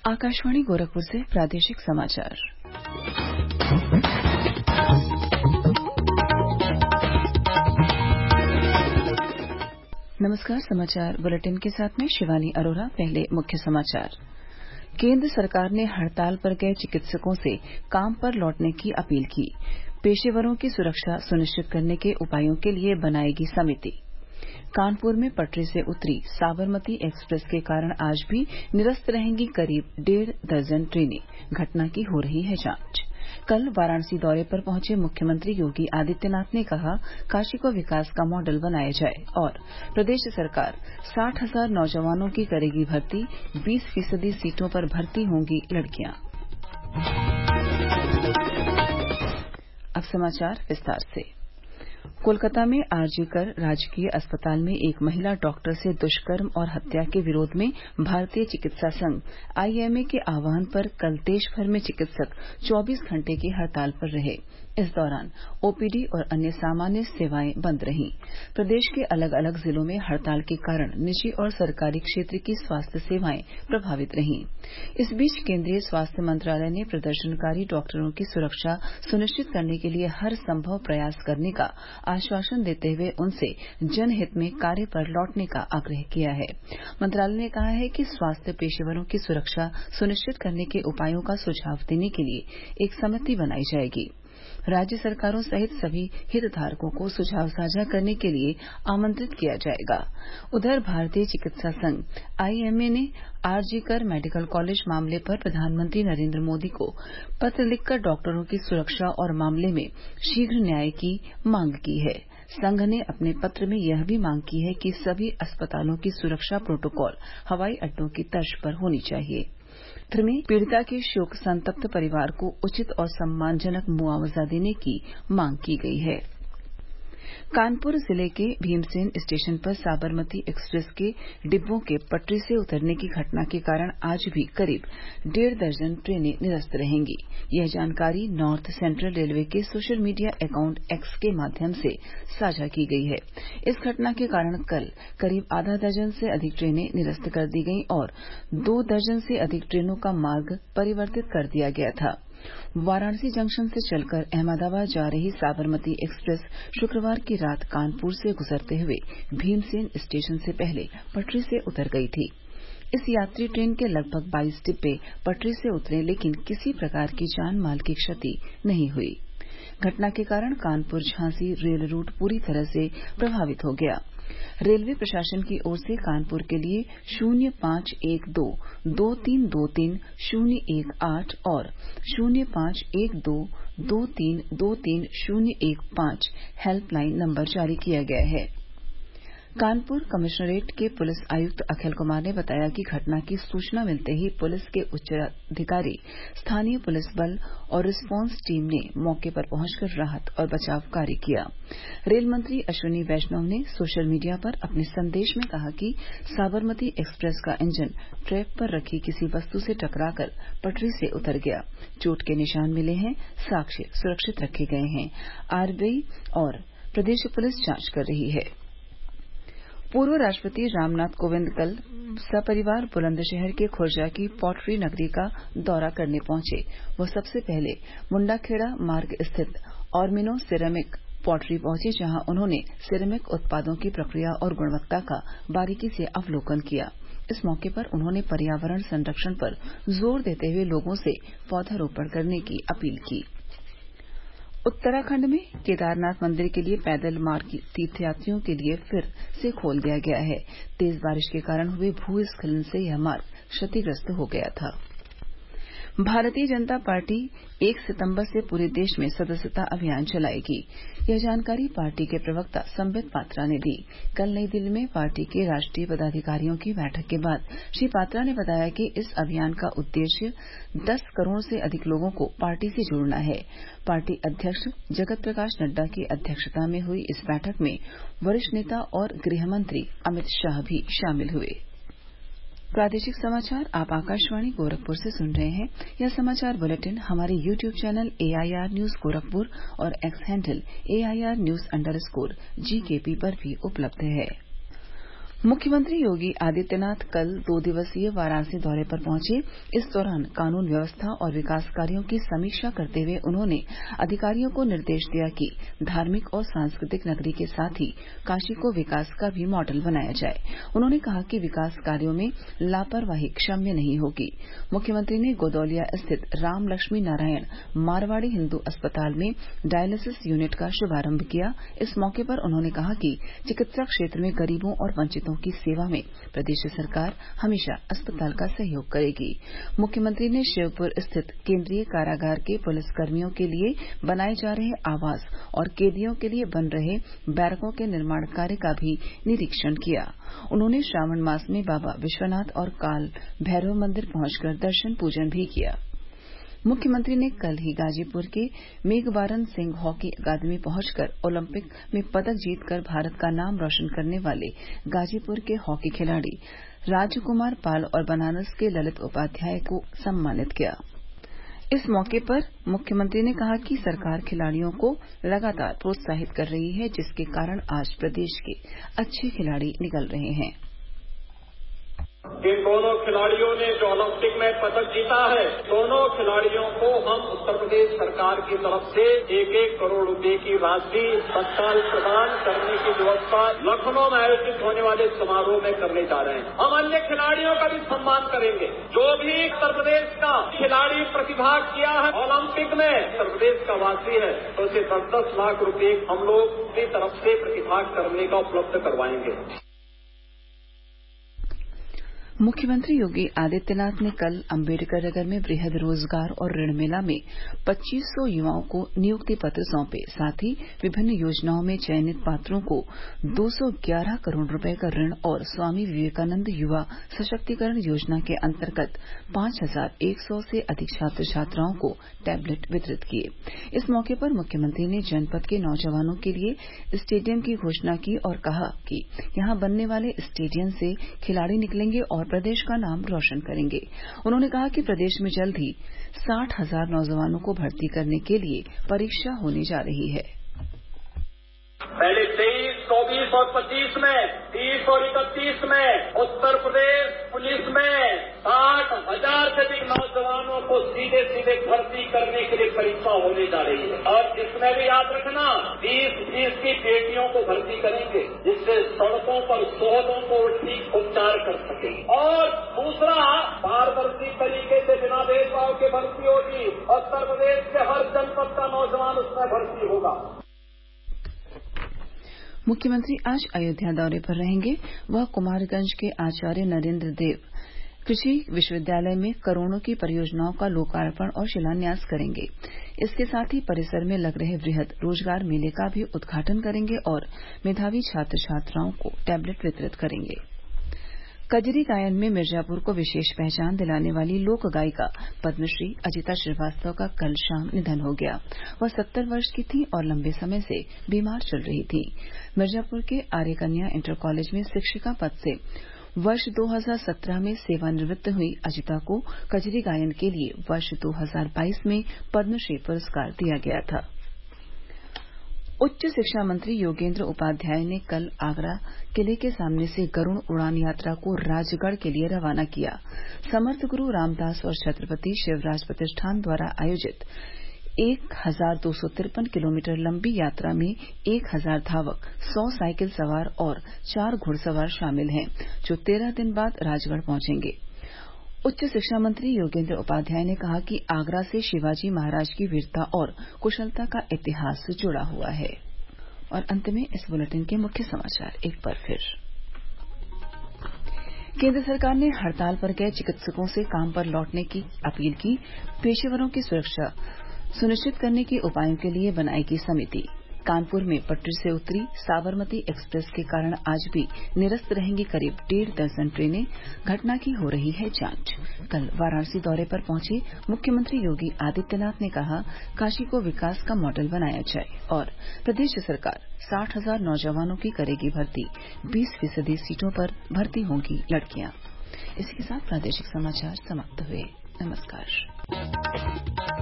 आकाशवाणी गोरखपुर से प्रादेशिक समाचार। नमस्कार। समाचार बुलेटिन के साथ में शिवानी अरोरा। पहले मुख्य समाचार। केंद्र सरकार ने हड़ताल पर गए चिकित्सकों से काम पर लौटने की अपील की। पेशेवरों की सुरक्षा सुनिश्चित करने के उपायों के लिए बनाएगी समिति। कानपुर में पटरी से उतरी साबरमती एक्सप्रेस के कारण आज भी निरस्त रहेंगी करीब 1.5 दर्जन ट्रेनें। घटना की हो रही है जांच। कल वाराणसी दौरे पर पहुंचे मुख्यमंत्री योगी आदित्यनाथ ने कहा, काशी को विकास का मॉडल बनाया जाए और प्रदेश सरकार 60,000 नौजवानों की करेगी भर्ती। 20% सीटों पर भर्ती होंगी लड़कियां। अब समाचार विस्तार से। कोलकाता में आरजी कर राजकीय अस्पताल में एक महिला डॉक्टर से दुष्कर्म और हत्या के विरोध में भारतीय चिकित्सा संघ आईएमए के आह्वान पर कल देश भर में चिकित्सक 24 घंटे की हड़ताल पर रहे। इस दौरान ओपीडी और अन्य सामान्य सेवाएं बंद रहीं। प्रदेश के अलग अलग जिलों में हड़ताल के कारण निजी और सरकारी क्षेत्र की स्वास्थ्य सेवाएं प्रभावित रहीं। इस बीच केंद्रीय स्वास्थ्य मंत्रालय ने प्रदर्शनकारी डॉक्टरों की सुरक्षा सुनिश्चित करने के लिए हर संभव प्रयास करने का आश्वासन देते हुए उनसे जनहित में कार्य पर लौटने का आग्रह किया है। मंत्रालय ने कहा है कि स्वास्थ्य पेशेवरों की सुरक्षा सुनिश्चित करने के उपायों का सुझाव देने के लिए एक समिति बनाई जाएगी। राज्य सरकारों सहित सभी हितधारकों को सुझाव साझा करने के लिए आमंत्रित किया जाएगा। उधर भारतीय चिकित्सा संघ आईएमए ने आरजी कर मेडिकल कॉलेज मामले पर प्रधानमंत्री नरेंद्र मोदी को पत्र लिखकर डॉक्टरों की सुरक्षा और मामले में शीघ्र न्याय की मांग की है। संघ ने अपने पत्र में यह भी मांग की है कि सभी अस्पतालों की सुरक्षा प्रोटोकॉल हवाई अड्डों की तर्ज पर होनी चाहिए। पत्र में पीड़िता के शोक संतप्त परिवार को उचित और सम्मानजनक मुआवजा देने की मांग की गई है। कानपुर जिले के भीमसेन स्टेशन पर साबरमती एक्सप्रेस के डिब्बों के पटरी से उतरने की घटना के कारण आज भी करीब 1.5 दर्जन ट्रेनें निरस्त रहेंगी। यह जानकारी नॉर्थ सेंट्रल रेलवे के सोशल मीडिया अकाउंट एक्स के माध्यम से साझा की गई है। इस घटना के कारण कल करीब आधा दर्जन से अधिक ट्रेनें निरस्त कर दी गईं और 2 दर्जन से अधिक ट्रेनों का मार्ग परिवर्तित कर दिया गया था। वाराणसी जंक्शन से चलकर अहमदाबाद जा रही साबरमती एक्सप्रेस शुक्रवार की रात कानपुर से गुजरते हुए भीमसेन स्टेशन से पहले पटरी से उतर गई थी। इस यात्री ट्रेन के लगभग 22 डिब्बे पटरी से उतरे, लेकिन किसी प्रकार की जान माल की क्षति नहीं हुई। घटना के कारण कानपुर झांसी रेल रूट पूरी तरह से प्रभावित हो गया। रेलवे प्रशासन की ओर से कानपुर के लिए 0512-2323-018 और 0512-2323-015 हेल्पलाइन नंबर जारी किया गया है। कानपुर कमिश्नरेट के पुलिस आयुक्त अखिल कुमार ने बताया कि घटना की सूचना मिलते ही पुलिस के उच्चाधिकारी, स्थानीय पुलिस बल और रिस्पांस टीम ने मौके पर पहुंचकर राहत और बचाव कार्य किया। रेल मंत्री अश्विनी वैष्णव ने सोशल मीडिया पर अपने संदेश में कहा कि साबरमती एक्सप्रेस का इंजन ट्रैक पर रखी किसी वस्तु से टकराकर पटरी से उतर गया। चोट के निशान मिले हैं, साक्ष्य सुरक्षित रखे गए हैं। आरबीआई और प्रदेश पुलिस जांच कर रही है। पूर्व राष्ट्रपति रामनाथ कोविंद कल सपरिवार बुलंदशहर के खुर्जा की पॉटरी नगरी का दौरा करने पहुंचे। वो सबसे पहले मुंडाखेड़ा मार्ग स्थित ऑर्मिनो सिरेमिक पॉटरी पहुंचे, जहां उन्होंने सिरेमिक उत्पादों की प्रक्रिया और गुणवत्ता का बारीकी से अवलोकन किया। इस मौके पर उन्होंने पर्यावरण संरक्षण पर जोर देते हुए लोगों से पौधारोपण करने की अपील की। उत्तराखंड में केदारनाथ मंदिर के लिए पैदल मार्ग तीर्थयात्रियों के लिए फिर से खोल दिया गया है। तेज बारिश के कारण हुए भूस्खलन से यह मार्ग क्षतिग्रस्त हो गया था। भारतीय जनता पार्टी 1 सितंबर से पूरे देश में सदस्यता अभियान चलाएगी। यह जानकारी पार्टी के प्रवक्ता संबित पात्रा ने दी। कल नई दिल्ली में पार्टी के राष्ट्रीय पदाधिकारियों की बैठक के बाद श्री पात्रा ने बताया कि इस अभियान का उद्देश्य 10 करोड़ से अधिक लोगों को पार्टी से जोड़ना है। पार्टी अध्यक्ष जगत प्रकाश नड्डा की अध्यक्षता में हुई इस बैठक में वरिष्ठ नेता और गृह मंत्री अमित शाह भी शामिल हुए। प्रादेशिक समाचार आप आकाशवाणी गोरखपुर से सुन रहे हैं। यह समाचार बुलेटिन हमारे YouTube channel AIR news Gorakhpur और X handle AIR news _ GKP पर भी उपलब्ध है। मुख्यमंत्री योगी आदित्यनाथ कल 2 दिवसीय वाराणसी दौरे पर पहुंचे। इस दौरान कानून व्यवस्था और विकास कार्यों की समीक्षा करते हुए उन्होंने अधिकारियों को निर्देश दिया कि धार्मिक और सांस्कृतिक नगरी के साथ ही काशी को विकास का भी मॉडल बनाया जाए। उन्होंने कहा कि विकास कार्यों में लापरवाही क्षम्य नहीं होगी। मुख्यमंत्री ने गोदौलिया स्थित राम लक्ष्मी नारायण मारवाड़ी हिन्दू अस्पताल में डायलिसिस यूनिट का शुभारंभ किया। इस मौके पर उन्होंने कहा कि चिकित्सा क्षेत्र में गरीबों और वंचितों की सेवा में प्रदेश सरकार हमेशा अस्पताल का सहयोग करेगी। मुख्यमंत्री ने शिवपुर स्थित केंद्रीय कारागार के पुलिसकर्मियों के लिए बनाए जा रहे आवास और कैदियों के लिए बन रहे बैरकों के निर्माण कार्य का भी निरीक्षण किया। उन्होंने श्रावण मास में बाबा विश्वनाथ और काल भैरव मंदिर पहुंचकर दर्शन पूजन भी किया। मुख्यमंत्री ने कल ही गाजीपुर के मेघबारन सिंह हॉकी अकादमी पहुंचकर ओलंपिक में पदक जीतकर भारत का नाम रोशन करने वाले गाजीपुर के हॉकी खिलाड़ी राजकुमार पाल और बनारस के ललित उपाध्याय को सम्मानित किया। इस मौके पर मुख्यमंत्री ने कहा कि सरकार खिलाड़ियों को लगातार प्रोत्साहित कर रही है, जिसके कारण आज प्रदेश के अच्छे खिलाड़ी निकल रहे हैं। इन दोनों खिलाड़ियों ने जो ओलंपिक में पदक जीता है, दोनों खिलाड़ियों को हम उत्तर प्रदेश सरकार की तरफ से 1-1 करोड़ रुपए की राशि तत्काल प्रदान करने की व्यवस्था लखनऊ में आयोजित होने वाले समारोह में करने जा रहे हैं। हम अन्य खिलाड़ियों का भी सम्मान करेंगे। जो भी उत्तर प्रदेश का खिलाड़ी प्रतिभाग किया है ओलंपिक में, उत्तर प्रदेश का वासी है, तो उसे 10-10 लाख रुपए हम लोग अपनी तरफ से प्रतिभाग करने का उपलब्ध करवाएंगे। मुख्यमंत्री योगी आदित्यनाथ ने कल अम्बेडकर नगर में वृहद रोजगार और ऋण मेला में 2500 युवाओं को नियुक्ति पत्र सौंपे। साथ ही विभिन्न योजनाओं में चयनित पात्रों को 211 करोड़ रुपए का ऋण और स्वामी विवेकानंद युवा सशक्तिकरण योजना के अंतर्गत 5100 से अधिक छात्र छात्राओं को टैबलेट वितरित किए। इस मौके पर मुख्यमंत्री ने जनपद के नौजवानों के लिए स्टेडियम की घोषणा की और कहा कि यहां बनने वाले स्टेडियम से खिलाड़ी निकलेंगे और प्रदेश का नाम रोशन करेंगे। उन्होंने कहा कि प्रदेश में जल्द ही 60,000 नौजवानों को भर्ती करने के लिए परीक्षा होने जा रही है। पहले 23, 24 और 25 में, 30 और 31 में उत्तर प्रदेश पुलिस में 60,000 से अधिक नौजवानों को सीधे सीधे भर्ती करने के लिए परीक्षा होने जा रही है। और इसमें भी याद रखना 20 की बेटियों को भर्ती करेंगे, जिससे सड़कों पर शोधों को ठीक उपचार कर सके। और दूसरा, पारदर्शी तरीके से बिना भेदभाव के भर्ती होगी। उत्तर प्रदेश के हर जनपद का नौजवान उसमें भर्ती होगा। मुख्यमंत्री आज अयोध्या दौरे पर रहेंगे। वह कुमारगंज के आचार्य नरेंद्र देव कृषि विश्वविद्यालय में करोड़ों की परियोजनाओं का लोकार्पण और शिलान्यास करेंगे। इसके साथ ही परिसर में लग रहे वृहद रोजगार मेले का भी उद्घाटन करेंगे और मेधावी छात्र छात्राओं को टैबलेट वितरित करेंगे। कजरी गायन में मिर्जापुर को विशेष पहचान दिलाने वाली लोक गायिका पद्मश्री अजिता श्रीवास्तव का कल शाम निधन हो गया। वह 70 वर्ष की थी और लंबे समय से बीमार चल रही थी। मिर्जापुर के आर्य कन्या इंटर कॉलेज में शिक्षिका पद से वर्ष 2017 में सेवानिवृत्त हुई अजिता को कजरी गायन के लिए वर्ष 2022 में पद्मश्री पुरस्कार दिया गया था। उच्च शिक्षा मंत्री योगेंद्र उपाध्याय ने कल आगरा किले के सामने से गरुड़ उड़ान यात्रा को राजगढ़ के लिए रवाना किया। समर्थ गुरु रामदास और छत्रपति शिवराज प्रतिष्ठान द्वारा आयोजित 1253 किलोमीटर लंबी यात्रा में 1000 धावक, 100 साइकिल सवार और 4 घुड़सवार शामिल हैं, जो 13 दिन बाद राजगढ़ पहुंचेंगे। उच्च शिक्षा मंत्री योगेंद्र उपाध्याय ने कहा कि आगरा से शिवाजी महाराज की वीरता और कुशलता का इतिहास जुड़ा हुआ है। और अंत में इस बुलेटिन के मुख्य समाचार एक बार फिर। केंद्र सरकार ने हड़ताल पर गए चिकित्सकों से काम पर लौटने की अपील की। पेशेवरों की सुरक्षा सुनिश्चित करने के उपायों के लिए बनाएगी समिति। कानपुर में पटरी से उतरी साबरमती एक्सप्रेस के कारण आज भी निरस्त रहेंगी करीब 1.5 दर्जन ट्रेनें। घटना की हो रही है जांच। कल वाराणसी दौरे पर पहुंचे मुख्यमंत्री योगी आदित्यनाथ ने कहा, काशी को विकास का मॉडल बनाया जाए और प्रदेश सरकार 60,000 नौजवानों की करेगी भर्ती। 20% सीटों पर भर्ती होंगी लड़कियां। इसी के साथ प्रादेशिक समाचार समाप्त हुए। नमस्कार।